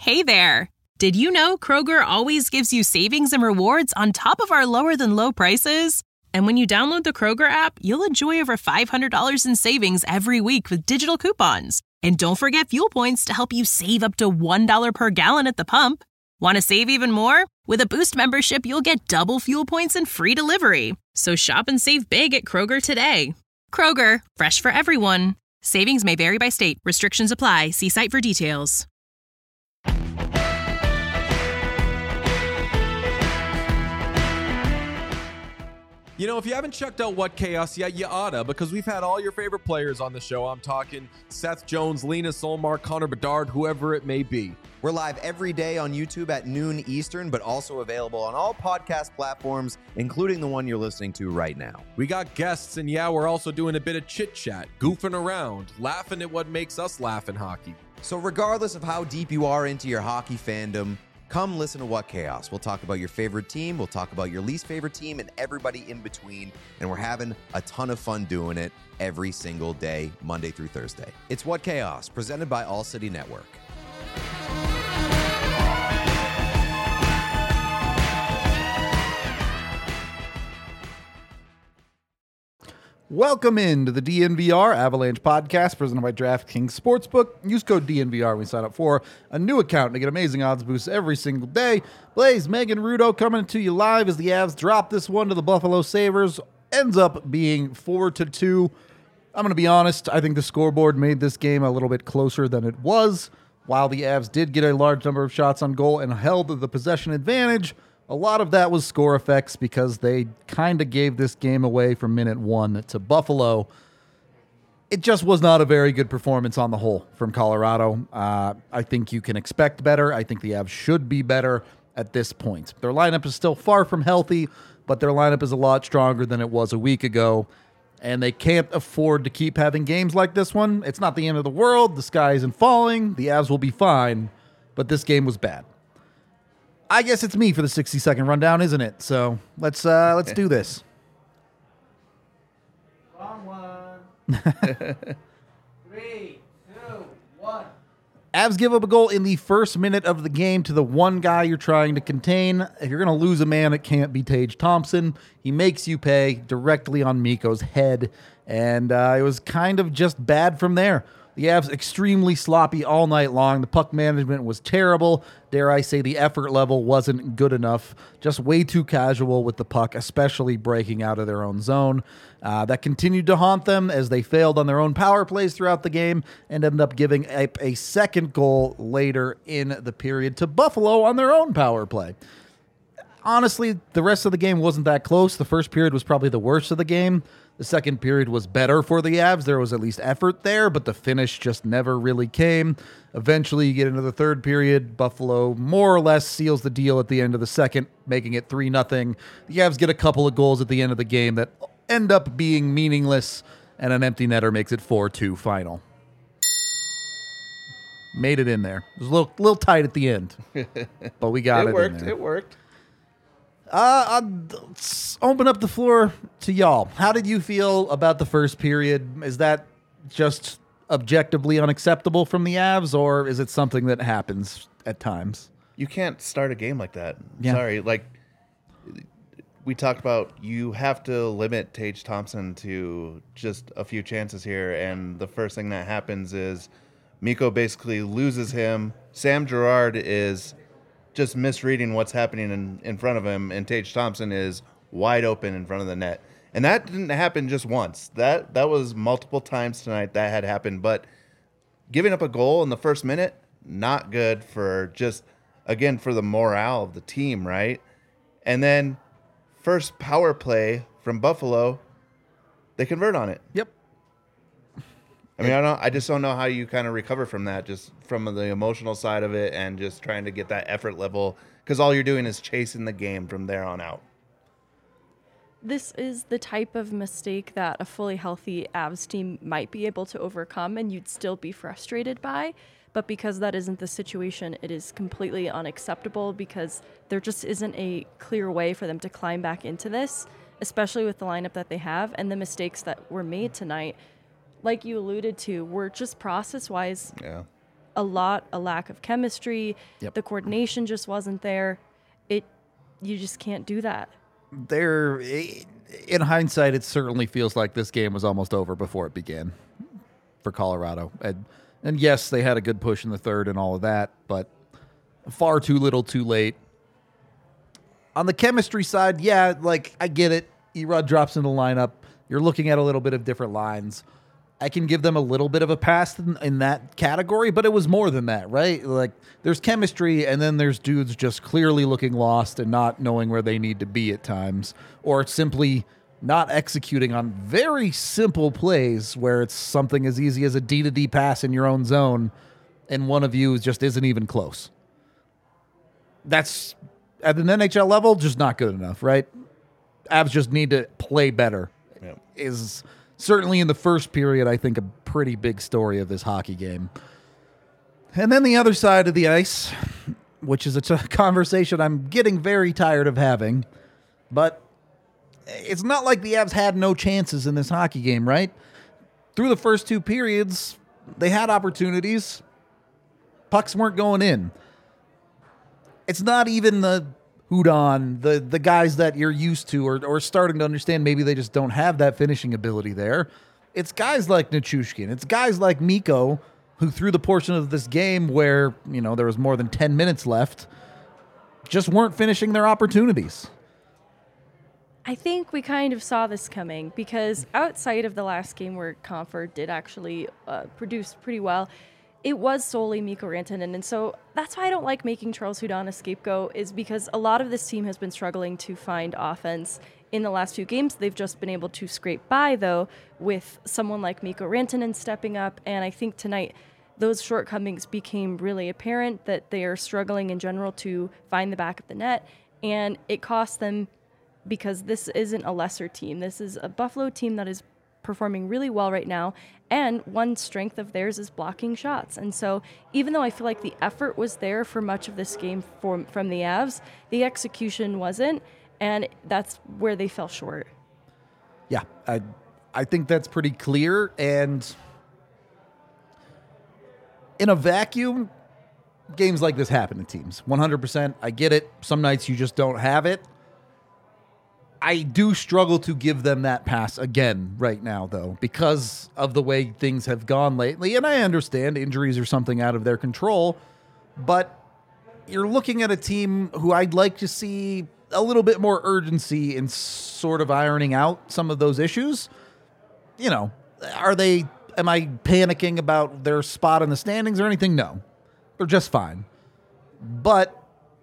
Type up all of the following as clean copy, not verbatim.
Hey there! Did you know Kroger always gives you savings and rewards on top of our lower-than-low prices? And when you download the Kroger app, you'll enjoy over $500 in savings every week with digital coupons. And don't forget fuel points to help you save up to $1 per gallon at the pump. Want to save even more? With a Boost membership, you'll get double fuel points and free delivery. So shop and save big at Kroger today. Kroger, fresh for everyone. Savings may vary by state. Restrictions apply. See site for details. You know, if you haven't checked out What Chaos yet, you oughta, because we've had all your favorite players on the show. I'm talking Seth Jones, Lena Solmar, Connor Bedard, whoever it may be. We're live every day on YouTube at noon Eastern, but also available on all podcast platforms, including the one you're listening to right now. We got guests, and yeah, we're also doing a bit of chit-chat, goofing around, laughing at what makes us laugh in hockey. So regardless of how deep you are into your hockey fandom, come listen to What Chaos. We'll talk about your favorite team, we'll talk about your least favorite team, and everybody in between, and we're having a ton of fun doing it every single day, Monday through Thursday. It's What Chaos, presented by All City Network. Welcome into the DNVR Avalanche podcast presented by DraftKings Sportsbook. Use code DNVR when you sign up for a new account to get amazing odds boosts every single day. Blaze, Megan Rudo coming to you live as the Avs drop this one to the Buffalo Sabres. Ends up being 4-2. I'm going to be honest. I think the scoreboard made this game a little bit closer than it was. While the Avs did get a large number of shots on goal and held the possession advantage, a lot of that was score effects because they kind of gave this game away from minute one to Buffalo. It just was not a very good performance on the whole from Colorado. I think you can expect better. I think the Avs should be better at this point. Their lineup is still far from healthy, but their lineup is a lot stronger than it was a week ago, and they can't afford to keep having games like this one. It's not the end of the world. The sky isn't falling. The Avs will be fine, but this game was bad. I guess it's me for the 60-second rundown, isn't it? So let's do this. Wrong one. 3, 2, 1. Avs give up a goal in the first minute of the game to the one guy you're trying to contain. If you're going to lose a man, it can't be Tage Thompson. He makes you pay directly on Mikko's head, and it was kind of just bad from there. The Avs extremely sloppy all night long. The puck management was terrible. Dare I say the effort level wasn't good enough. Just way too casual with the puck, especially breaking out of their own zone. That continued to haunt them as they failed on their own power plays throughout the game and ended up giving up a second goal later in the period to Buffalo on their own power play. Honestly, the rest of the game wasn't that close. The first period was probably the worst of the game. The second period was better for the Avs. There was at least effort there, but the finish just never really came. Eventually, you get into the third period. Buffalo more or less seals the deal at the end of the second, making it 3-0. The Avs get a couple of goals at the end of the game that end up being meaningless, and an empty netter makes it 4-2 final. Made it in there. It was a little tight at the end, but we got it in there. It worked. Let's open up the floor to y'all. How did you feel about the first period? Is that just objectively unacceptable from the Avs, or is it something that happens at times? You can't start a game like that. Yeah. Sorry. Like, we talked about, you have to limit Tage Thompson to just a few chances here, and the first thing that happens is Mikko basically loses him. Sam Girard is just misreading what's happening in front of him, and Tage Thompson is wide open in front of the net. And that didn't happen just once. That was multiple times tonight that had happened. But giving up a goal in the first minute, not good for just, again, for the morale of the team, right? And then first power play from Buffalo, they convert on it. Yep. I mean, I just don't know how you kind of recover from that, just from the emotional side of it and just trying to get that effort level, because all you're doing is chasing the game from there on out. This is the type of mistake that a fully healthy Avs team might be able to overcome and you'd still be frustrated by. But because that isn't the situation, it is completely unacceptable because there just isn't a clear way for them to climb back into this, especially with the lineup that they have and the mistakes that were made tonight. Like you alluded to, were just process-wise a lack of chemistry. Yep. The coordination just wasn't there. You just can't do that. In hindsight, it certainly feels like this game was almost over before it began for Colorado. And yes, they had a good push in the third and all of that, but far too little too late. On the chemistry side, yeah, like I get it. Erod drops in the lineup. You're looking at a little bit of different lines. I can give them a little bit of a pass in that category, but it was more than that, right? Like, there's chemistry, and then there's dudes just clearly looking lost and not knowing where they need to be at times, or simply not executing on very simple plays where it's something as easy as a D-to-D pass in your own zone, and one of you just isn't even close. That's, at an NHL level, just not good enough, right? Avs just need to play better. Yep. Is certainly in the first period, I think, a pretty big story of this hockey game. And then the other side of the ice, which is a conversation I'm getting very tired of having, but it's not like the Avs had no chances in this hockey game, right? Through the first two periods, they had opportunities. Pucks weren't going in. It's not even the Hudon, the guys that you're used to or starting to understand maybe they just don't have that finishing ability there. It's guys like Nichushkin. It's guys like Mikko who through the portion of this game where, there was more than 10 minutes left, just weren't finishing their opportunities. I think we kind of saw this coming because outside of the last game where Comfort did actually produce pretty well, it was solely Mikko Rantanen. And so that's why I don't like making Charles Hudon a scapegoat, is because a lot of this team has been struggling to find offense in the last few games. They've just been able to scrape by, though, with someone like Mikko Rantanen stepping up. And I think tonight those shortcomings became really apparent, that they are struggling in general to find the back of the net. And it cost them because this isn't a lesser team. This is a Buffalo team that is performing really well right now, and one strength of theirs is blocking shots. And so even though I feel like the effort was there for much of this game from the Avs, the execution wasn't, and that's where they fell short. Yeah, I think that's pretty clear, and in a vacuum, games like this happen to teams. 100%, I get it. Some nights you just don't have it. I do struggle to give them that pass again right now, though, because of the way things have gone lately. And I understand injuries are something out of their control, but you're looking at a team who I'd like to see a little bit more urgency in sort of ironing out some of those issues. Am I panicking about their spot in the standings or anything? No, they're just fine. But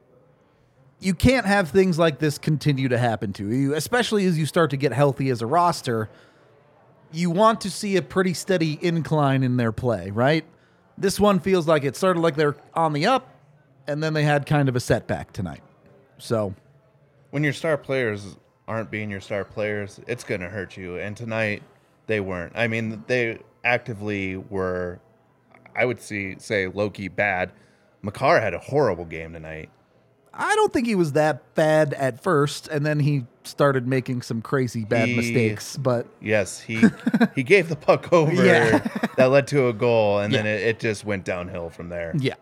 you can't have things like this continue to happen to you, especially as you start to get healthy as a roster. You want to see a pretty steady incline in their play, right? This one feels like it started like they're on the up, and then they had kind of a setback tonight. So when your star players aren't being your star players, it's going to hurt you. And tonight, they weren't. I mean, they actively were, I would say low-key bad. Makar had a horrible game tonight. I don't think he was that bad at first, and then he started making some crazy bad mistakes. But yes, he gave the puck over that led to a goal, and then it just went downhill from there. Yeah,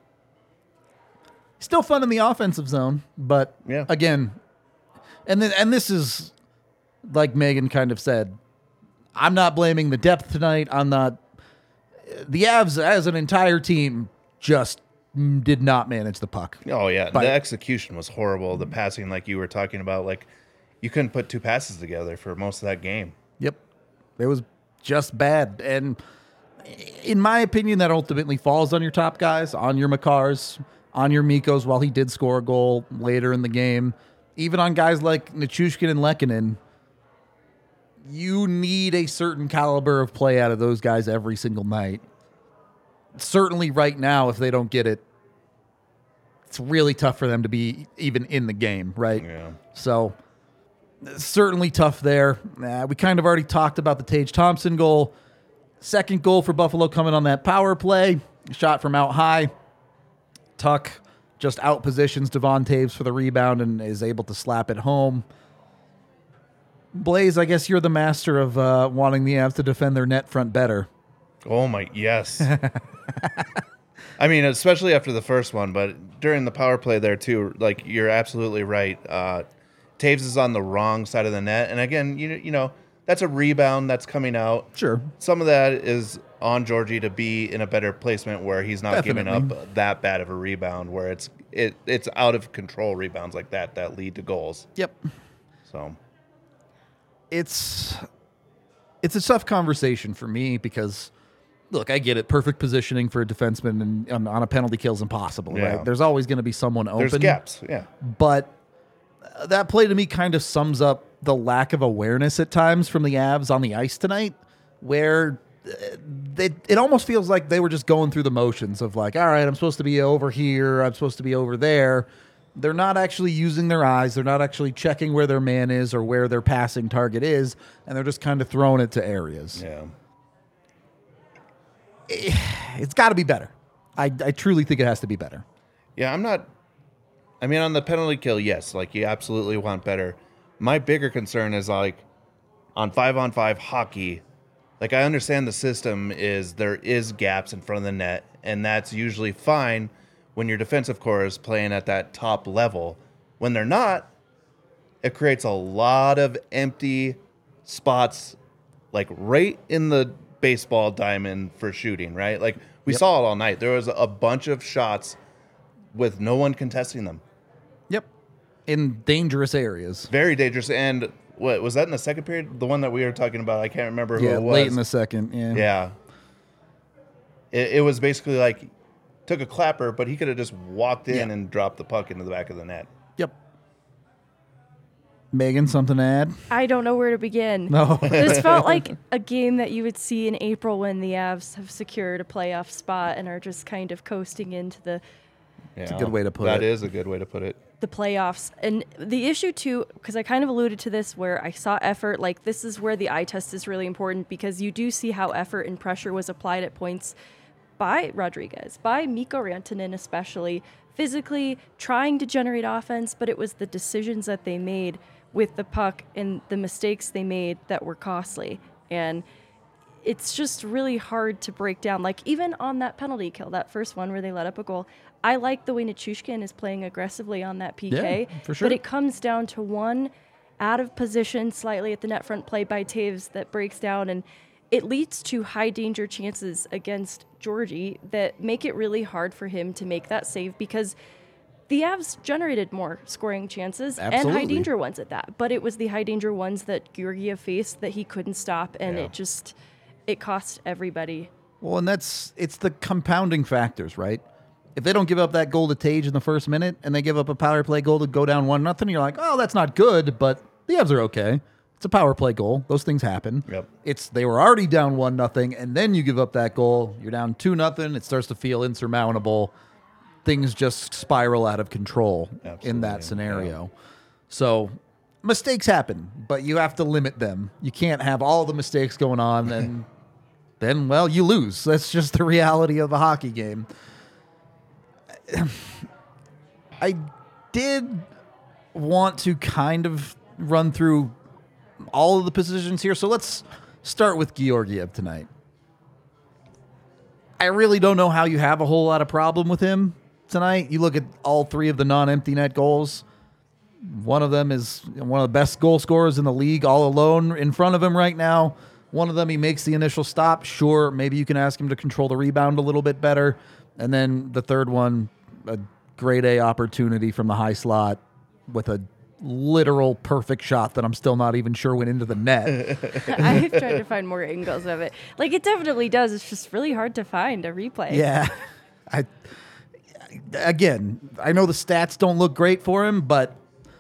still fun in the offensive zone, but again, and this is like Megan kind of said. I'm not blaming the depth tonight. I'm not. The Avs as an entire team just did not manage the puck. Oh, yeah. The execution was horrible. The passing, like you were talking about, like you couldn't put two passes together for most of that game. Yep. It was just bad. And in my opinion, that ultimately falls on your top guys, on your Makars, on your Mikos, while he did score a goal later in the game. Even on guys like Nichushkin and Lehkonen, you need a certain caliber of play out of those guys every single night. Certainly right now, if they don't get it, it's really tough for them to be even in the game, right? Yeah. So certainly tough there. We kind of already talked about the Tage Thompson goal. Second goal for Buffalo coming on that power play. Shot from out high. Tuck just out positions Devon Taves for the rebound and is able to slap it home. Blaze, I guess you're the master of wanting the Avs to defend their net front better. Oh, my, yes. I mean, especially after the first one, but during the power play there too, like you're absolutely right. Taves is on the wrong side of the net, and again, you know that's a rebound that's coming out. Sure. Some of that is on Georgie to be in a better placement where he's not giving up that bad of a rebound, where it's out of control rebounds like that lead to goals. Yep. So it's a tough conversation for me because, look, I get it. Perfect positioning for a defenseman and on a penalty kill is impossible, right? There's always going to be someone open. There's gaps, yeah. But that play to me kind of sums up the lack of awareness at times from the Avs on the ice tonight, where it almost feels like they were just going through the motions of like, all right, I'm supposed to be over here, I'm supposed to be over there. They're not actually using their eyes. They're not actually checking where their man is or where their passing target is, and they're just kind of throwing it to areas. Yeah. It's got to be better. I truly think it has to be better. Yeah, on the penalty kill, yes, like you absolutely want better. My bigger concern is like on 5-on-5 hockey, like I understand the system is there is gaps in front of the net, and that's usually fine when your defensive core is playing at that top level. When they're not, it creates a lot of empty spots, like right in the baseball diamond for shooting, right? Like we saw it all night. There was a bunch of shots with no one contesting them. Yep. In dangerous areas. Very dangerous. And what was that in the second period? The one that we were talking about, I can't remember who it was. Late in the second, yeah. Yeah. It was basically like took a clapper, but he could have just walked in and dropped the puck into the back of the net. Yep. Megan, something to add? I don't know where to begin. No. This felt like a game that you would see in April when the Avs have secured a playoff spot and are just kind of coasting into the It's a good way to put it. That is a good way to put it. the playoffs. And the issue too, because I kind of alluded to this where I saw effort, like this is where the eye test is really important because you do see how effort and pressure was applied at points by Rodriguez, by Mikko Rantanen especially, physically trying to generate offense, but it was the decisions that they made with the puck and the mistakes they made that were costly. And it's just really hard to break down. Like even on that penalty kill, that first one where they let up a goal, I like the way Nichushkin is playing aggressively on that PK. Yeah, for sure. But it comes down to one out of position slightly at the net front play by Taves that breaks down, and it leads to high danger chances against Georgie that make it really hard for him to make that save because the Avs generated more scoring chances and high danger ones at that. But it was the high danger ones that Georgiev faced that he couldn't stop, and it cost everybody. Well, and it's the compounding factors, right? If they don't give up that goal to Tage in the first minute and they give up a power play goal to go down 1-0, you're like, oh, that's not good, but the Avs are okay. It's a power play goal. Those things happen. Yep. They were already down 1-0, and then you give up that goal. You're down 2-0. It starts to feel insurmountable. Things just spiral out of control in that scenario. Yeah. So mistakes happen, but you have to limit them. You can't have all the mistakes going on, and then, well, you lose. That's just the reality of a hockey game. I did want to kind of run through all of the positions here. So let's start with Georgiev tonight. I really don't know how you have a whole lot of problem with him tonight. You look at all three of the non-empty net goals. One of them is one of the best goal scorers in the league all alone in front of him right now. One of them, he makes the initial stop. Sure, maybe you can ask him to control the rebound a little bit better. And then the third one, a grade A opportunity from the high slot with a literal perfect shot that I'm still not even sure went into the net. I've tried to find more angles of it. Like it definitely does. It's just really hard to find a replay. Yeah. I know the stats don't look great for him, but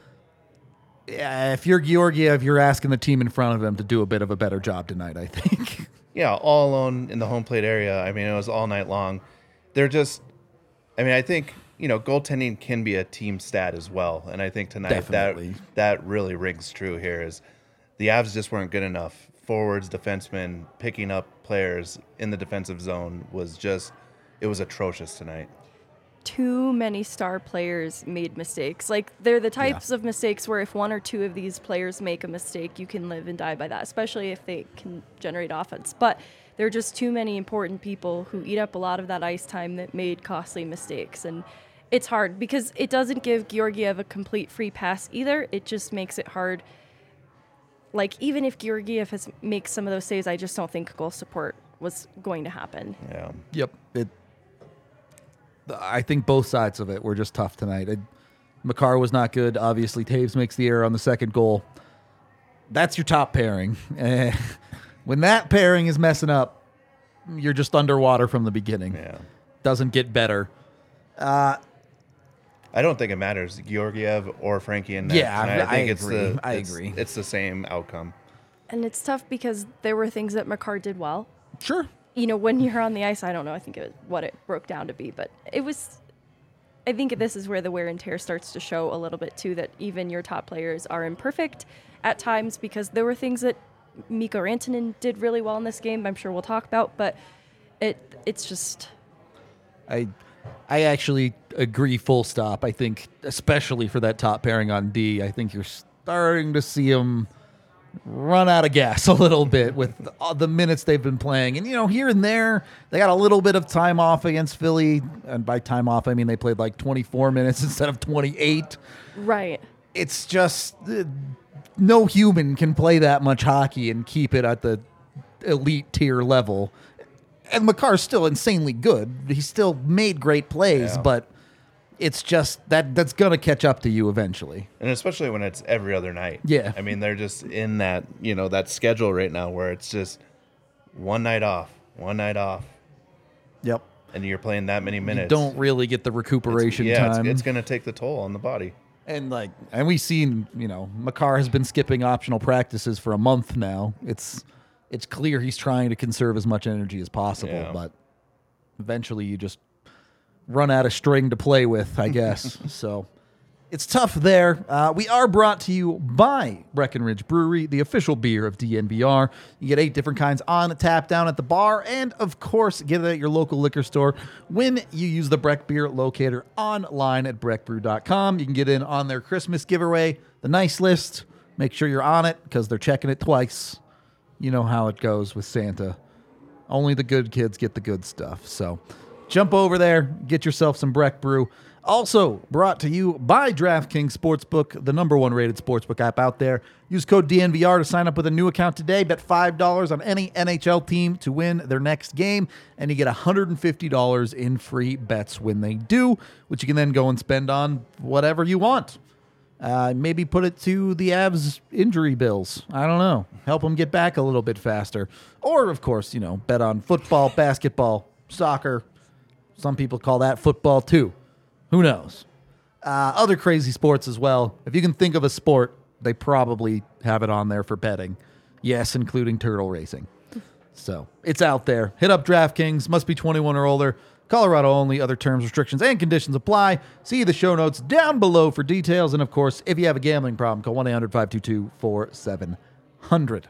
if you're Georgiev, you're asking the team in front of him to do a bit of a better job tonight, I think. Yeah, all alone in the home plate area. I mean, it was all night long. I think, goaltending can be a team stat as well. And I think tonight that really rings true here is the Avs just weren't good enough. Forwards, defensemen, picking up players in the defensive zone it was atrocious tonight. Too many star players made mistakes. Like they're the types of mistakes where if one or two of these players make a mistake, you can live and die by that, especially if they can generate offense. But There are just too many important people who eat up a lot of that ice time that made costly mistakes. And it's hard because it doesn't give Georgiev a complete free pass either. It just makes it hard. Like, even if Georgiev makes some of those saves, I just don't think goal support was going to happen. Yeah. Yep. I think both sides of it were just tough tonight. Makar was not good. Obviously, Taves makes the error on the second goal. That's your top pairing. When that pairing is messing up, you're just underwater from the beginning. Yeah. Doesn't get better. I don't think it matters, Georgiev or Frankie in net. Yeah, tonight. I agree. It's the same outcome. And it's tough because there were things that Makar did well. Sure. You know, when you're on the ice, I don't know, I think it was what it broke down to be, but I think this is where the wear and tear starts to show a little bit too, that even your top players are imperfect at times, because there were things that Mikko Rantanen did really well in this game, I'm sure we'll talk about, but it's just... I actually agree full stop. I think, especially for that top pairing on D, I think you're starting to see them run out of gas a little bit with the minutes they've been playing. And, you know, here and there, they got a little bit of time off against Philly. And by time off, I mean they played like 24 minutes instead of 28. Right. It's just no human can play that much hockey and keep it at the elite tier level. And Makar's still insanely good. He still made great plays, but it's just that's going to catch up to you eventually. And especially when it's every other night. Yeah. I mean, they're just in that, that schedule right now where it's just one night off. Yep. And you're playing that many minutes. You don't really get the recuperation time. It's going to take the toll on the body. And we've seen, Makar has been skipping optional practices for a month now. It's clear he's trying to conserve as much energy as possible, but eventually you just run out of string to play with, I guess. So it's tough there. We are brought to you by Breckenridge Brewery, the official beer of DNVR. You get 8 different kinds on tap down at the bar, and of course, get it at your local liquor store when you use the Breck Beer Locator online at breckbrew.com. You can get in on their Christmas giveaway, the nice list. Make sure you're on it because they're checking it twice. You know how it goes with Santa. Only the good kids get the good stuff. So jump over there, get yourself some Breck Brew. Also brought to you by DraftKings Sportsbook, the #1 rated sportsbook app out there. Use code DNVR to sign up with a new account today. Bet $5 on any NHL team to win their next game, and you get $150 in free bets when they do, which you can then go and spend on whatever you want. Maybe put it to the Avs injury bills. I don't know. Help them get back a little bit faster. Or, of course, bet on football, basketball, soccer. Some people call that football too. Who knows? Other crazy sports as well. If you can think of a sport, they probably have it on there for betting. Yes, including turtle racing. So it's out there. Hit up DraftKings. Must be 21 or older. Colorado only. Other terms, restrictions, and conditions apply. See the show notes down below for details. And, of course, if you have a gambling problem, call 1-800-522-4700.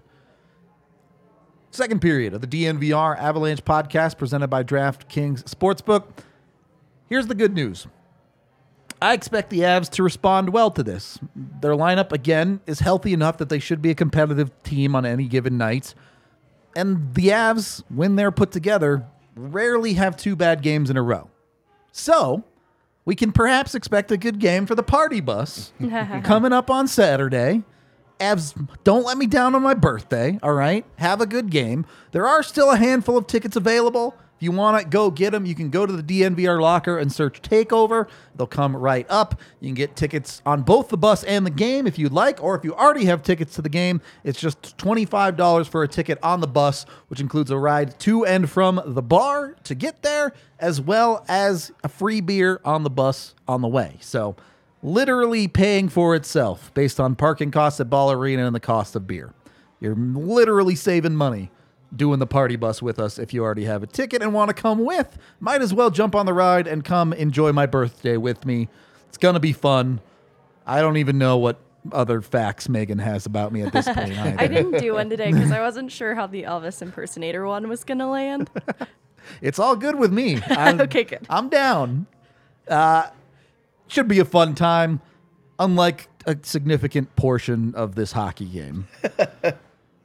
Second period of the DNVR Avalanche podcast presented by DraftKings Sportsbook. Here's the good news. I expect the Avs to respond well to this. Their lineup, again, is healthy enough that they should be a competitive team on any given night. And the Avs, when they're put together, rarely have 2 bad games in a row. So, we can perhaps expect a good game for the party bus coming up on Saturday. Avs, don't let me down on my birthday, all right? Have a good game. There are still a handful of tickets available. If you want to go get them, you can go to the DNVR locker and search Takeover. They'll come right up. You can get tickets on both the bus and the game if you'd like, or if you already have tickets to the game, it's just $25 for a ticket on the bus, which includes a ride to and from the bar to get there, as well as a free beer on the bus on the way. So literally paying for itself based on parking costs at Ball Arena and the cost of beer. You're literally saving money doing the party bus with us. If you already have a ticket and want to come with, might as well jump on the ride and come enjoy my birthday with me. It's going to be fun. I don't even know what other facts Megan has about me at this point either. I didn't do one today because I wasn't sure how the Elvis impersonator one was going to land. It's all good with me. Okay, good. I'm down. Should be a fun time, unlike a significant portion of this hockey game.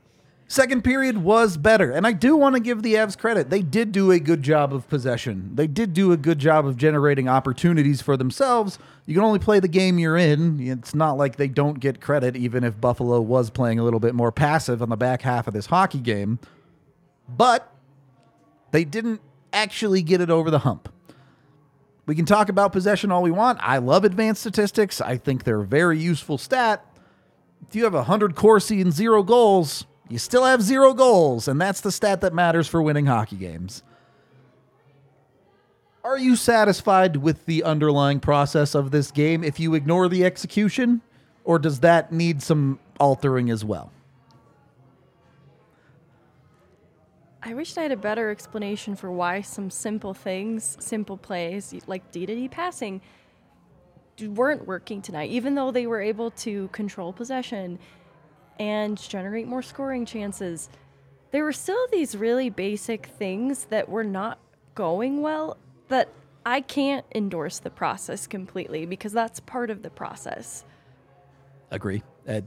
Second period was better, and I do want to give the Avs credit. They did do a good job of possession. They did do a good job of generating opportunities for themselves. You can only play the game you're in. It's not like they don't get credit, even if Buffalo was playing a little bit more passive on the back half of this hockey game. But they didn't actually get it over the hump. We can talk about possession all we want. I love advanced statistics. I think they're a very useful stat. If you have 100 Corsi and 0 goals, you still have 0 goals, and that's the stat that matters for winning hockey games. Are you satisfied with the underlying process of this game if you ignore the execution, or does that need some altering as well? I wished I had a better explanation for why some simple things, simple plays like D-to-D passing weren't working tonight, even though they were able to control possession and generate more scoring chances. There were still these really basic things that were not going well that I can't endorse the process completely because that's part of the process. Agree.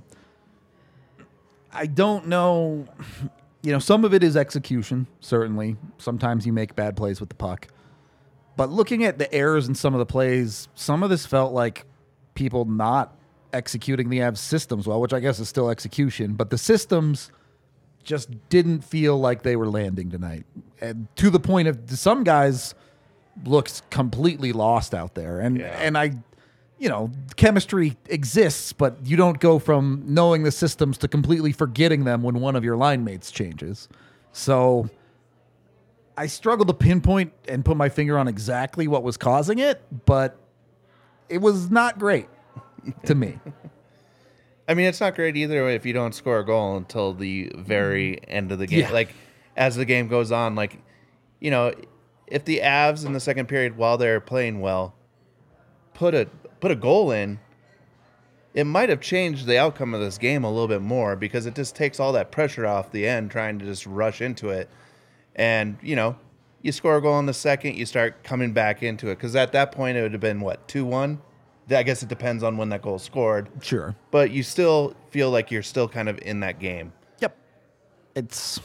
I don't know. Some of it is execution, certainly. Sometimes you make bad plays with the puck. But looking at the errors in some of the plays, some of this felt like people not executing the Avs systems well, which I guess is still execution, but the systems just didn't feel like they were landing tonight. And to the point of some guys looked completely lost out there. And chemistry exists, but you don't go from knowing the systems to completely forgetting them when one of your line mates changes. So I struggle to pinpoint and put my finger on exactly what was causing it, but it was not great to me. I mean, it's not great either if you don't score a goal until the very end of the game. Yeah. Like, as the game goes on, if the Avs in the second period, while they're playing well, put a goal in, it might have changed the outcome of this game a little bit more because it just takes all that pressure off the end trying to just rush into it. And, you score a goal in the second, you start coming back into it. Because at that point, it would have been, 2-1? I guess it depends on when that goal scored. Sure. But you still feel like you're still kind of in that game. Yep. It's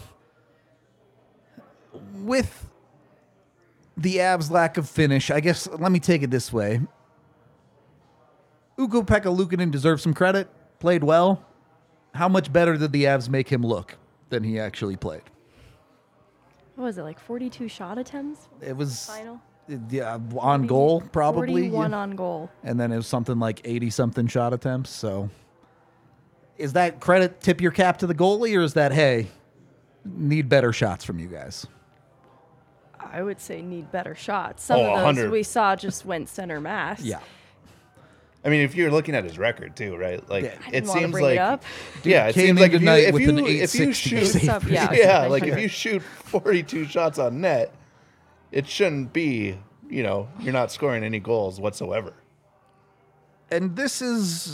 with the Avs' lack of finish, I guess, let me take it this way. Ukko-Pekka Luukkonen deserves some credit, played well. How much better did the Avs make him look than he actually played? What was it, like 42 shot attempts? It was Final? Yeah, on goal, probably. 41 on goal. And then it was something like 80-something shot attempts. So is that credit tip your cap to the goalie, or is that, hey, need better shots from you guys? I would say need better shots. Some of those 100. we saw just went center mass. Yeah. I mean, if you're looking at his record too, right? Like, Yeah. I it didn't want to seems bring like it up. it Came seems in like tonight with an if you 860 shoot, save Yeah. yeah, like if 900. you shoot 42 shots on net, it shouldn't be, you're not scoring any goals whatsoever. And this is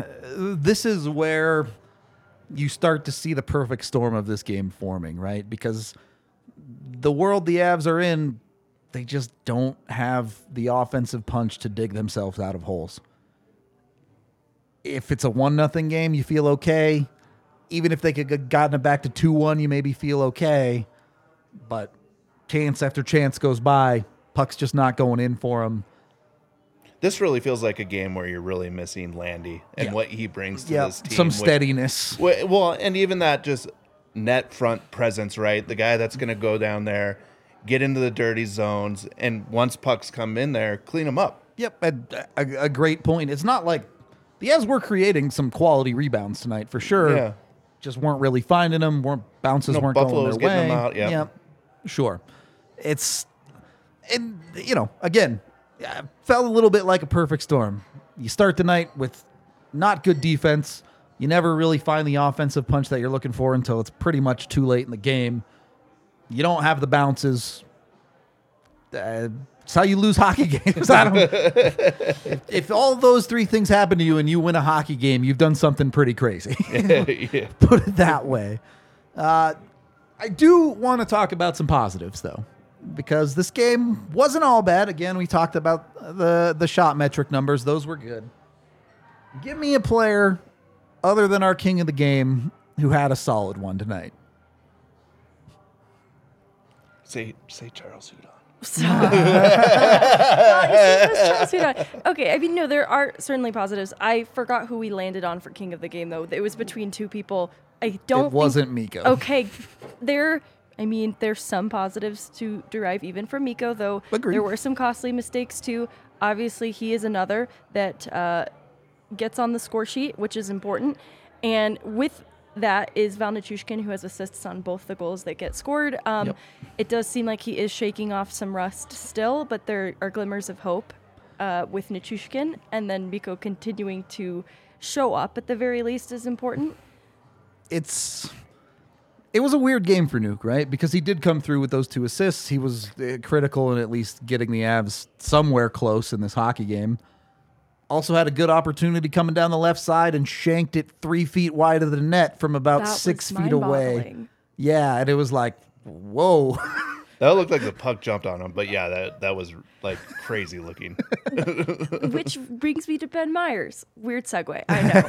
where you start to see the perfect storm of this game forming, right? Because the world the Avs are in, they just don't have the offensive punch to dig themselves out of holes. If it's a 1-0 game, you feel okay. Even if they could have gotten it back to 2-1, you maybe feel okay. But chance after chance goes by, puck's just not going in for them. This really feels like a game where you're really missing Landy and what he brings to this team. Some steadiness. Well, and even that just net front presence, right? The guy that's going to go down there, get into the dirty zones, and once pucks come in there, clean them up. Yep, a great point. It's not like the Avs were creating some quality rebounds tonight for sure. Yeah. Just weren't really finding them. Bounces weren't Buffalo going was their way. getting them out, yeah. Yep, sure. Again, felt a little bit like a perfect storm. You start the night with not good defense. You never really find the offensive punch that you're looking for until it's pretty much too late in the game. You don't have the bounces. It's how you lose hockey games. If all those three things happen to you and you win a hockey game, you've done something pretty crazy. Yeah. Put it that way. I do want to talk about some positives, though, because this game wasn't all bad. Again, we talked about the shot metric numbers. Those were good. Give me a player other than our king of the game who had a solid one tonight. Say Charles Hudon. Okay, I mean, no, there are certainly positives. I forgot who we landed on for King of the Game, though. It was between two people. I don't It wasn't Miko. Okay, there's some positives to derive even from Miko, though. Agreed. There were some costly mistakes, too. Obviously, he is another that gets on the score sheet, which is important. And with that is Val Nichushkin, who has assists on both the goals that get scored. It does seem like he is shaking off some rust still, but there are glimmers of hope with Nichushkin, and then Miko continuing to show up at the very least is important. It was a weird game for Nuke, right? Because he did come through with those 2 assists. He was critical in at least getting the Avs somewhere close in this hockey game. Also had a good opportunity coming down the left side and shanked it 3 feet wide of the net from about That 6 was feet away. mind-boggling. Yeah, and it was like, whoa. That looked like the puck jumped on him, but yeah, that was like crazy looking. Which brings me to Ben Myers. Weird segue,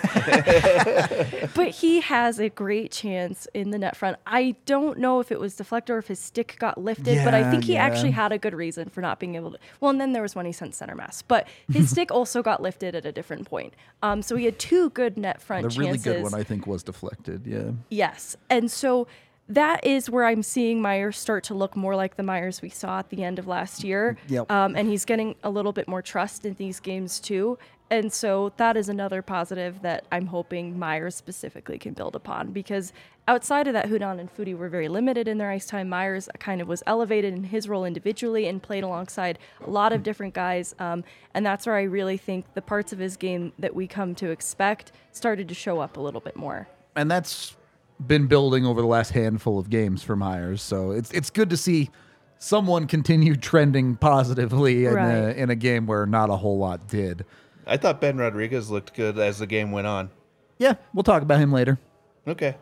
I know. But he has a great chance in the net front. I don't know if it was deflected or if his stick got lifted, but I think he actually had a good reason for not being able to. Well, and then there was when he sent center mass. But his stick also got lifted at a different point. So he had 2 good net front The really chances. good one, I think, was deflected, yeah. Yes. And so that is where I'm seeing Myers start to look more like the Myers we saw at the end of last year. Yep. And he's getting a little bit more trust in these games too. And so that is another positive that I'm hoping Myers specifically can build upon, because outside of that, Hudon and Fudi were very limited in their ice time. Myers kind of was elevated in his role individually and played alongside a lot of different guys. And that's where I really think the parts of his game that we come to expect started to show up a little bit more. And that's been building over the last handful of games for Myers. So it's good to see someone continue trending positively in a game where not a whole lot did. I thought Ben Rodriguez looked good as the game went on. Yeah, we'll talk about him later. Okay.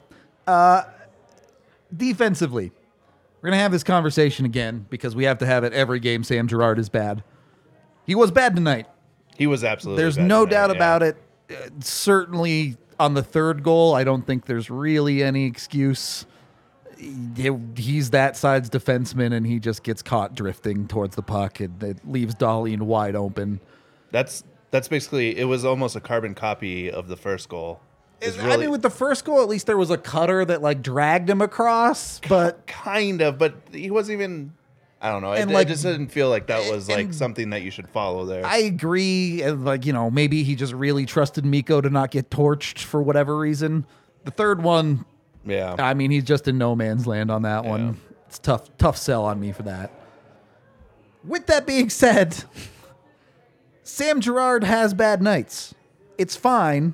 Defensively, we're going to have this conversation again because we have to have it every game. Sam Girard is bad. He was bad tonight. He was absolutely There's bad no tonight, doubt yeah. about it. Certainly on the 3rd goal, I don't think there's really any excuse. He's that side's defenseman, and he just gets caught drifting towards the puck, and it leaves Dahlin wide open. That's basically, it was almost a carbon copy of the first goal. I mean, with the first goal, at least there was a cutter that like dragged him across, but kind of, but he wasn't even. I don't know. And, I just didn't feel like that was like something that you should follow there. I agree. And maybe he just really trusted Miko to not get torched for whatever reason. The 3rd one, yeah. I mean, he's just in no man's land on that one. It's tough sell on me for that. With that being said, Sam Girard has bad nights. It's fine.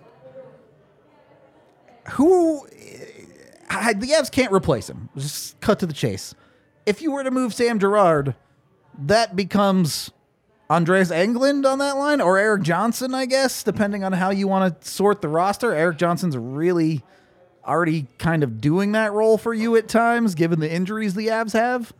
The Avs can't replace him. Just cut to the chase. If you were to move Sam Girard, that becomes Andreas Englund on that line, or Eric Johnson, I guess, depending on how you want to sort the roster. Eric Johnson's really already kind of doing that role for you at times, given the injuries the Avs have.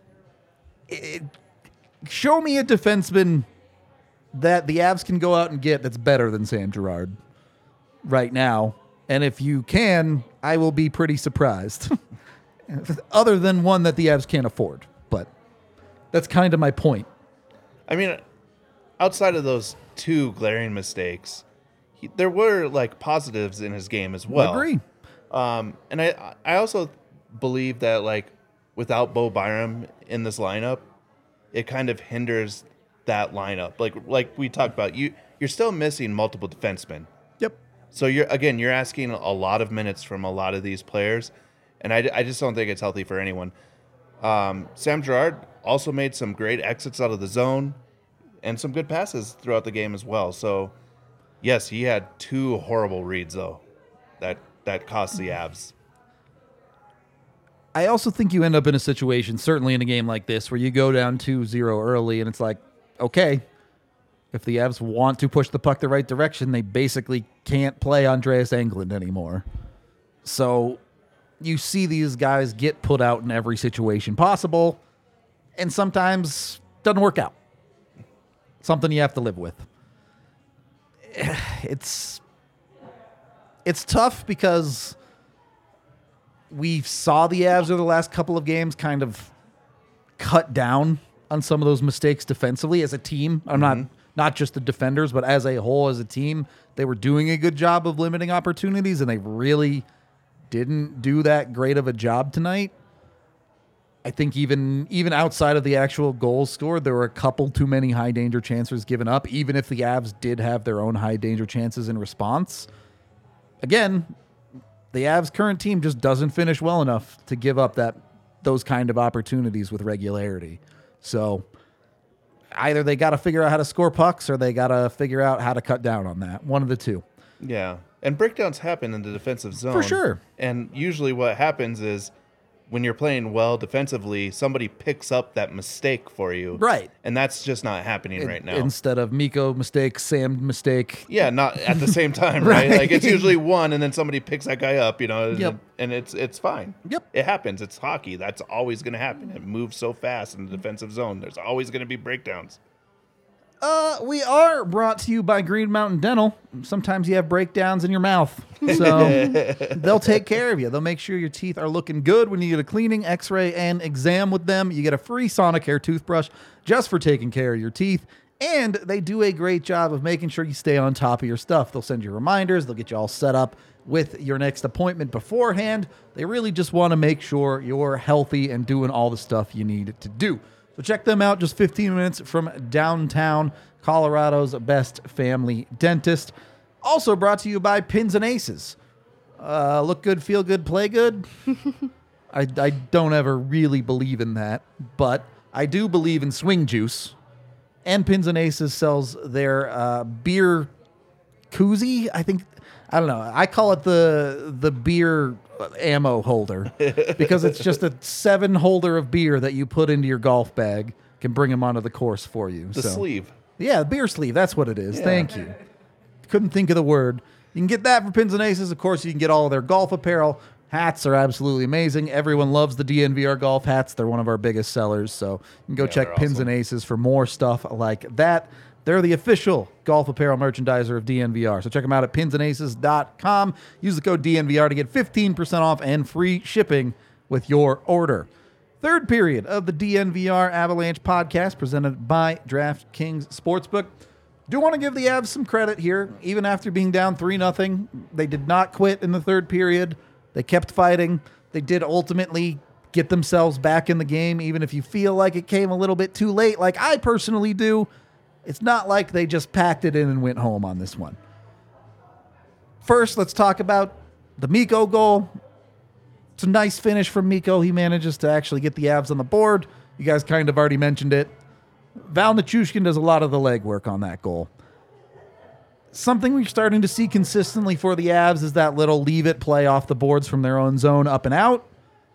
Show me a defenseman that the Avs can go out and get that's better than Sam Girard right now. And if you can, I will be pretty surprised. Other than one that the Avs can't afford. But that's kind of my point. I mean, outside of those 2 glaring mistakes, there were like positives in his game as well. I agree. And I also believe that like without Bo Byram in this lineup, it kind of hinders that lineup. Like we talked about, you're still missing multiple defensemen. Yep. So you're asking a lot of minutes from a lot of these players, and I just don't think it's healthy for anyone. Sam Girard also made some great exits out of the zone and some good passes throughout the game as well. So, yes, he had 2 horrible reads, though, that cost the Avs. I also think you end up in a situation, certainly in a game like this, where you go down 2-0 early, and it's like, okay, if the Avs want to push the puck the right direction, they basically can't play Andreas Englund anymore. So you see these guys get put out in every situation possible, and sometimes doesn't work out. Something you have to live with. It's tough because we saw the Avs over the last couple of games kind of cut down on some of those mistakes defensively as a team. I'm not just the defenders, but as a whole, as a team, they were doing a good job of limiting opportunities, and they really didn't do that great of a job tonight. I think even outside of the actual goals scored, there were a couple too many high danger chances given up, even if the Avs did have their own high danger chances in response. Again, the Avs' current team just doesn't finish well enough to give up those kind of opportunities with regularity. So either they got to figure out how to score pucks or they got to figure out how to cut down on that. One of the two. Yeah. And breakdowns happen in the defensive zone. For sure. And usually what happens is when you're playing well defensively, somebody picks up that mistake for you. Right. And that's just not happening right now. Instead of Mikko mistake, Sam mistake. Yeah, not at the same time, right? Like it's usually one and then somebody picks that guy up, Yep. and it's fine. Yep. It happens. It's hockey. That's always going to happen. It moves so fast in the defensive zone. There's always going to be breakdowns. We are brought to you by Green Mountain Dental. Sometimes you have breakdowns in your mouth, so they'll take care of you. They'll make sure your teeth are looking good when you get a cleaning, x-ray, and exam with them. You get a free Sonicare toothbrush just for taking care of your teeth, and they do a great job of making sure you stay on top of your stuff. They'll send you reminders. They'll get you all set up with your next appointment beforehand. They really just want to make sure you're healthy and doing all the stuff you need to do. So check them out, just 15 minutes from downtown, Colorado's best family dentist. Also brought to you by Pins and Aces. Look good, feel good, play good. I don't ever really believe in that, but I do believe in swing juice. And Pins and Aces sells their beer koozie. I don't know. I call it the beer ammo holder because it's just a 7 holder of beer that you put into your golf bag, can bring them onto the course for you. The sleeve. Yeah, beer sleeve. That's what it is. Yeah. Thank you. Couldn't think of the word. You can get that for Pins and Aces. Of course, you can get all of their golf apparel. Hats are absolutely amazing. Everyone loves the DNVR golf hats. They're one of our biggest sellers. So you can go check Pins and Aces for more stuff like that. They're the official golf apparel merchandiser of DNVR. So check them out at pinsandaces.com. Use the code DNVR to get 15% off and free shipping with your order. Third period of the DNVR Avalanche podcast presented by DraftKings Sportsbook. Do want to give the Avs some credit here. Even after being down 3-0, they did not quit in the third period. They kept fighting. They did ultimately get themselves back in the game, even if you feel like it came a little bit too late, like I personally do. It's not like they just packed it in and went home on this one. First, let's talk about the Mikko goal. It's a nice finish from Mikko. He manages to actually get the Avs on the board. You guys kind of already mentioned it. Val Nichushkin does a lot of the legwork on that goal. Something we're starting to see consistently for the Avs is that little leave-it play off the boards from their own zone up and out.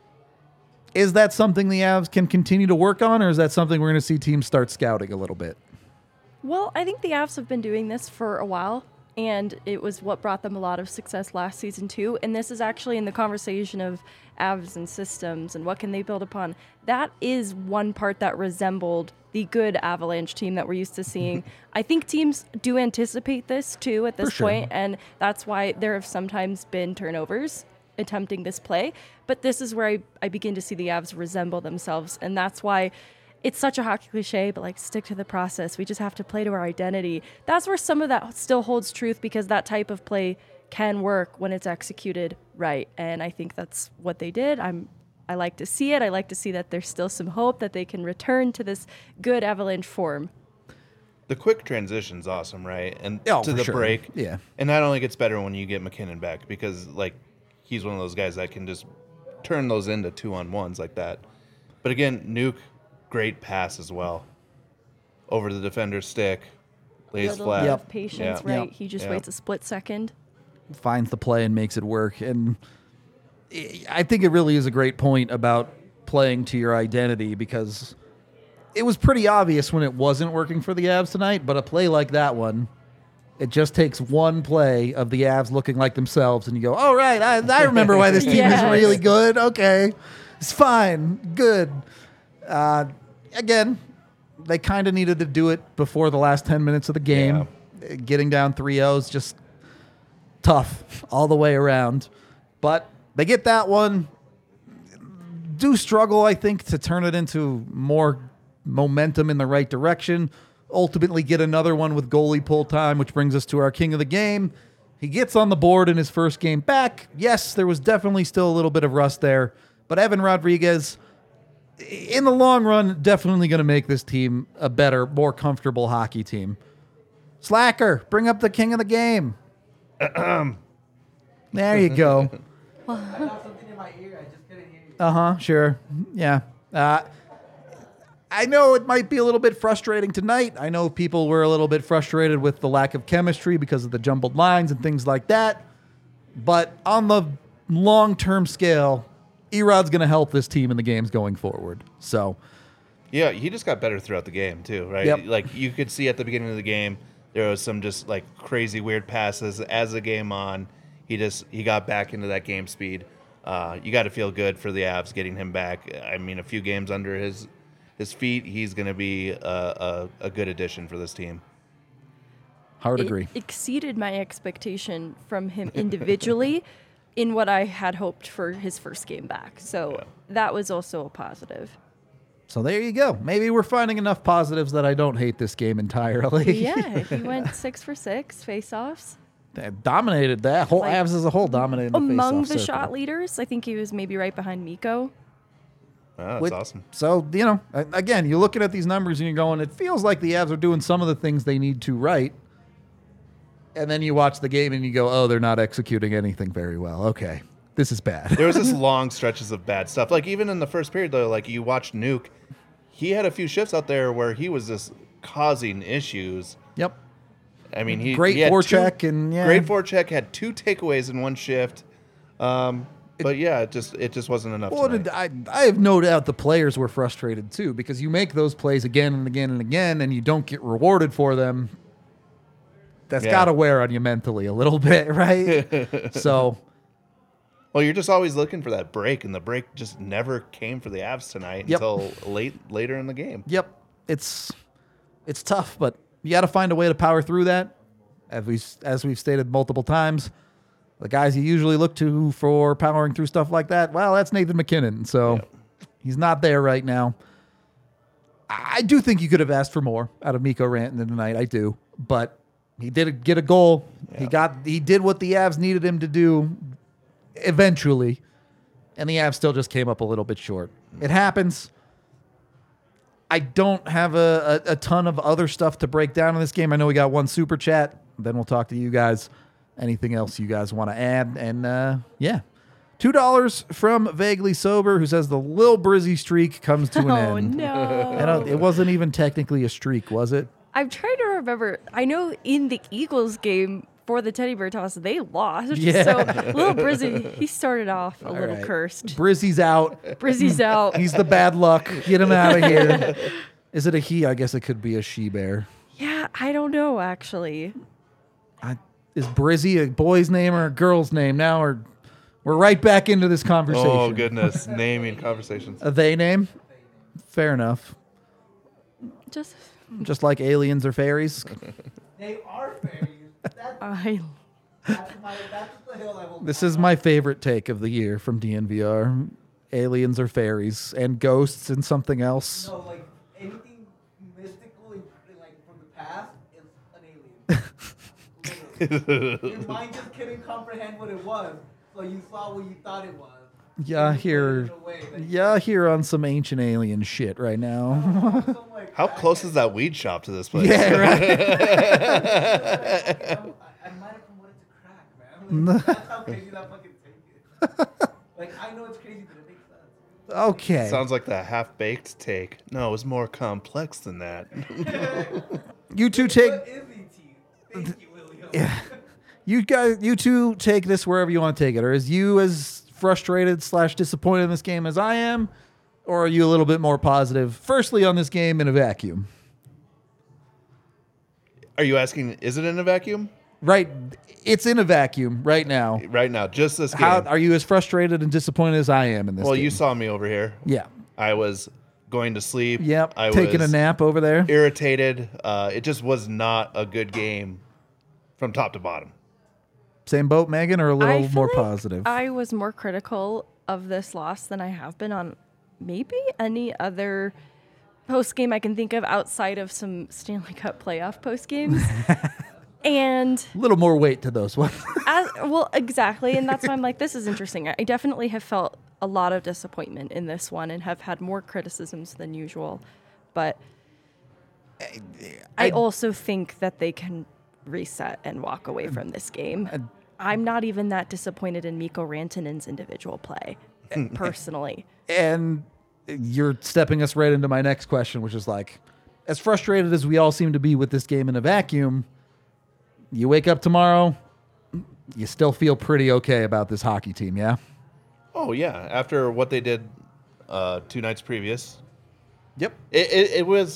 Is that something the Avs can continue to work on, or is that something we're going to see teams start scouting a little bit? Well, I think the Avs have been doing this for a while, and it was what brought them a lot of success last season too. And this is actually in the conversation of Avs and systems and what can they build upon. That is one part that resembled the good Avalanche team that we're used to seeing. I think teams do anticipate this too at this point, and that's why there have sometimes been turnovers attempting this play. But this is where I begin to see the Avs resemble themselves, and that's why it's such a hockey cliche, but like, stick to the process. We just have to play to our identity. That's where some of that still holds truth, because that type of play can work when it's executed right. And I think that's what they did. I like to see it. I like to see that there's still some hope that they can return to this good Avalanche form. The quick transition's awesome, right? And to the break. Yeah. And that only gets better when you get McKinnon back, because like he's one of those guys that can just turn those into 2-on-1s like that. But again, Nuke, great pass as well. Over the defender's stick, lays Little flat. bit of patience, right? Yep. He just waits a split second. Finds the play and makes it work. And I think it really is a great point about playing to your identity, because it was pretty obvious when it wasn't working for the Avs tonight, but a play like that one, it just takes one play of the Avs looking like themselves, and you go, oh, right, I remember why this team is really good. Okay, it's fine, good. Again, they kind of needed to do it before the last 10 minutes of the game. Yeah. Getting down 3-0 is just tough all the way around. But they get that one. do struggle, I think, to turn it into more momentum in the right direction. Ultimately get another one with goalie pull time, which brings us to our king of the game. He gets on the board in his first game back. Yes, there was definitely still a little bit of rust there, but Evan Rodriguez, in the long run, definitely going to make this team a better, more comfortable hockey team. Slacker, bring up the king of the game. There you go. I got something in my ear. I just couldn't hear you. Uh-huh, sure. Yeah. I know it might be a little bit frustrating tonight. I know people were a little bit frustrated with the lack of chemistry because of the jumbled lines and things like that. But on the long-term scale, Erod's going to help this team in the games going forward. So, Yeah, he just got better throughout the game too, right? Yep. Like you could see at the beginning of the game, there was some just like crazy weird passes. As the game on, he got back into that game speed. You got to feel good for the Avs getting him back. I mean, a few games under his feet, he's going to be a good addition for this team. hard agree. It exceeded my expectation from him individually in what I had hoped for his first game back. So that was also a positive. So there you go. Maybe we're finding enough positives that I don't hate this game entirely. Yeah, he went 6 for 6 face-offs. They dominated that. Whole Like, Avs as a whole dominated the Among face-off the circle. shot leaders, I think he was maybe right behind Mikko. Oh, that's With- awesome. So, again, you're looking at these numbers and you're going, it feels like the Avs are doing some of the things they need to right. And then you watch the game and you go, oh, they're not executing anything very well. Okay, this is bad. There was just long stretches of bad stuff. Like even in the first period, though, like you watched Nuke, he had a few shifts out there where he was just causing issues. Yep. I mean, he Great he had forecheck and, yeah. great forecheck, had 2 takeaways in one shift. But yeah, it just wasn't enough. Well, tonight. I have no doubt the players were frustrated too, because you make those plays again and again and again and you don't get rewarded for them. That's Yeah. got to wear on you mentally a little bit, right? So, Well, you're just always looking for that break, and the break just never came for the Avs tonight Yep. until later in the game. yep, it's tough, but you got to find a way to power through that. As we've stated multiple times, the guys you usually look to for powering through stuff like that, well, that's Nathan McKinnon. So he's not there right now. I do think you could have asked for more out of Mikko Rantanen tonight. I do, but he did get a goal. He did what the Avs needed him to do eventually, and the Avs still just came up a little bit short. It happens. I don't have a ton of other stuff to break down in this game. I know we got one super chat. Then we'll talk to you guys. Anything else you guys want to add? And yeah. $2 from Vaguely Sober, who says the Lil Brizzy streak comes to an Oh, end. no. It wasn't even technically a streak, was it? I'm trying to remember. I know in the Eagles game for the Teddy Bear Toss, they lost. Yeah. So Lil Brizzy, he started off a little right. cursed. Brizzy's out. Brizzy's out. He's the bad luck. Get him out of here. Is it a he? I guess it could be a she bear. Yeah, I don't know, actually. Is Brizzy a boy's name or a girl's name now? Or we're right back into this conversation. Oh goodness, naming conversations. A they name? Fair enough. Just, like aliens or fairies. They are fairies. That's the hill I will. This is my favorite take of the year from DNVR. Aliens or fairies and ghosts and something else. No, like anything mystical, like from the past, it's an alien. Your mind just couldn't comprehend what it was, so you saw what you thought it was. Yeah, You here. put it in a way that you- Yeah, here on some ancient alien shit right now. So, like, How close is that weed shop to this place? Yeah, right. I might have promoted to crack, man. Like, that's how crazy that fucking take is. Like, I know it's crazy, but it makes sense. Okay. Sounds like the half-baked take. No, it was more complex than that. You two take. What is ET? Thank you, William. Yeah. You two take this wherever you want to take it. Or is you as frustrated / disappointed in this game as I am? Or are you a little bit more positive? Firstly, on this game in a vacuum. Are you asking, is it in a vacuum? Right. It's in a vacuum right now. Right now, just this game. How are you as frustrated and disappointed as I am in this Well, game? you saw me over here. Yeah. I was going to sleep. Yep. I Taking was a nap over there. irritated. It just was not a good game from top to bottom. Same boat, Megan, or a I little feel more like positive? I was more critical of this loss than I have been on maybe any other post game I can think of outside of some Stanley Cup playoff post games. And A little more weight to those ones. well, exactly. And that's why I'm like, this is interesting. I definitely have felt a lot of disappointment in this one and have had more criticisms than usual. But I also think that they can reset and walk away from this game. I'm not even that disappointed in Mikko Rantanen's individual play, personally. And you're stepping us right into my next question, which is like, as frustrated as we all seem to be with this game in a vacuum, you wake up tomorrow, you still feel pretty okay about this hockey team, yeah? Oh yeah, after what they did 2 nights previous. Yep. It was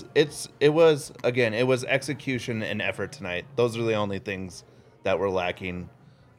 execution and effort tonight. Those are the only things that were lacking.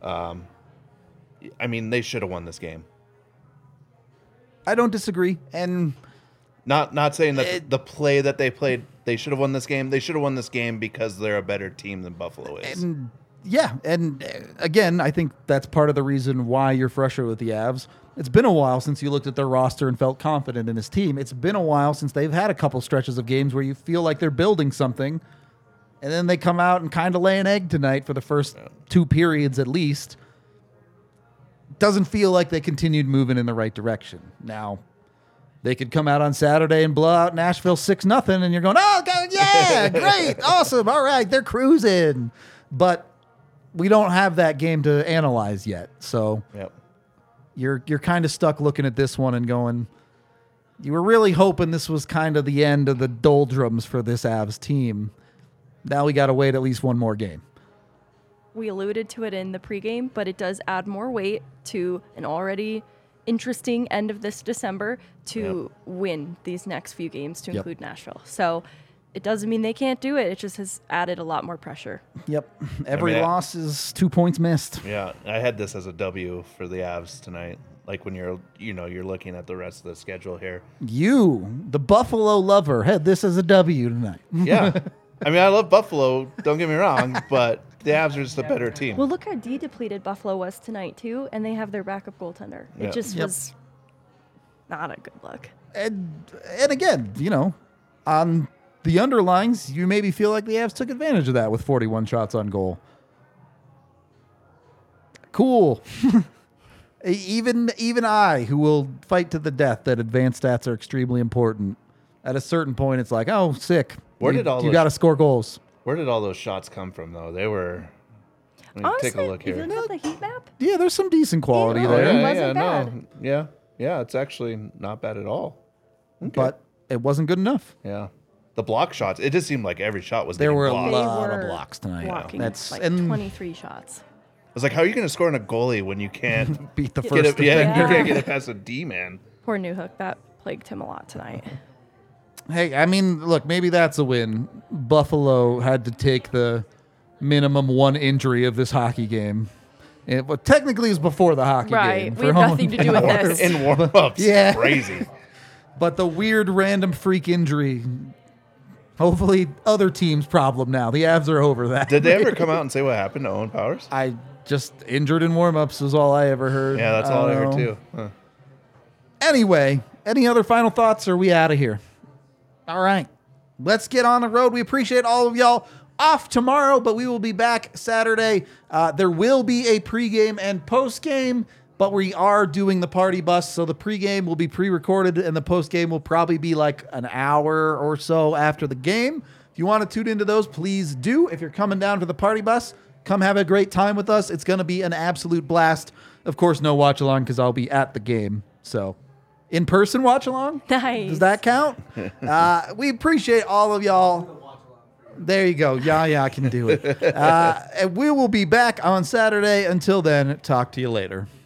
I mean, they should have won this game. I don't disagree. And not saying that the play that they played, they should have won this game. They should have won this game because they're a better team than Buffalo is. And yeah, and again, I think that's part of the reason why you're frustrated with the Avs. It's been a while since you looked at their roster and felt confident in this team. It's been a while since they've had a couple stretches of games where you feel like they're building something, and then they come out and kind of lay an egg tonight for the first 2 periods at least. Doesn't feel like they continued moving in the right direction. Now, they could come out on Saturday and blow out Nashville 6-0, and you're going, oh, God, yeah, great, awesome, all right, they're cruising. But we don't have that game to analyze yet, so you're kind of stuck looking at this one and going, you were really hoping this was kind of the end of the doldrums for this Avs team. Now we got to wait at least one more game. We alluded to it in the pregame, but it does add more weight to an already interesting end of this December to win these next few games to include Nashville. So it doesn't mean they can't do it. It just has added a lot more pressure. Yep. Every loss is 2 points missed. Yeah, I had this as a W for the Avs tonight. Like when you're looking at the rest of the schedule here. You, the Buffalo lover, had this as a W tonight. Yeah. I mean, I love Buffalo, don't get me wrong, but the Avs are just a better team. Well, look how depleted Buffalo was tonight, too, and they have their backup goaltender. It just was not a good look. And again, on the underlines, you maybe feel like the Avs took advantage of that with 41 shots on goal. Cool. Even I, who will fight to the death that advanced stats are extremely important, at a certain point, it's like, oh, sick. You got to score goals. Where did all those shots come from, though? They were. Honestly, take a look here. if you look at the heat map, Yeah, there's some decent quality Yeah, there. it wasn't bad. No. Yeah, it's actually not bad at all. Okay. But it wasn't good enough. Yeah. The block shots, it just seemed like every shot was There getting were a blocked. lot of were blocks tonight. blocking That's like and 23 shots. I was like, how are you going to score on a goalie when you can't beat the get first it? Yeah, defender. you can't get it past a D man. Poor Newhook, that plagued him a lot tonight. Hey, I mean, look, maybe that's a win. Buffalo had to take the minimum 1 injury of this hockey game. Well, technically, it was before the hockey Right, game. we have nothing to do with this. In warm-ups, Yeah. crazy. But the weird random freak injury, hopefully other team's problem now. The Avs are over that. Did they ever come out and say what happened to Owen Powers? I just injured in warm-ups is all I ever heard. Yeah, that's all I heard know. too. Huh. Anyway, any other final thoughts, or are we out of here? All right. Let's get on the road. We appreciate all of y'all. Off tomorrow, but we will be back Saturday. There will be a pregame and postgame, but we are doing the party bus, so the pregame will be pre-recorded, and the postgame will probably be like an hour or so after the game. If you want to tune into those, please do. If you're coming down to the party bus, come have a great time with us. It's going to be an absolute blast. Of course, no watch along because I'll be at the game. So, in-person watch along? Nice. Does that count? We appreciate all of y'all. There you go. Yeah, I can do it. And we will be back on Saturday. Until then, talk to you later.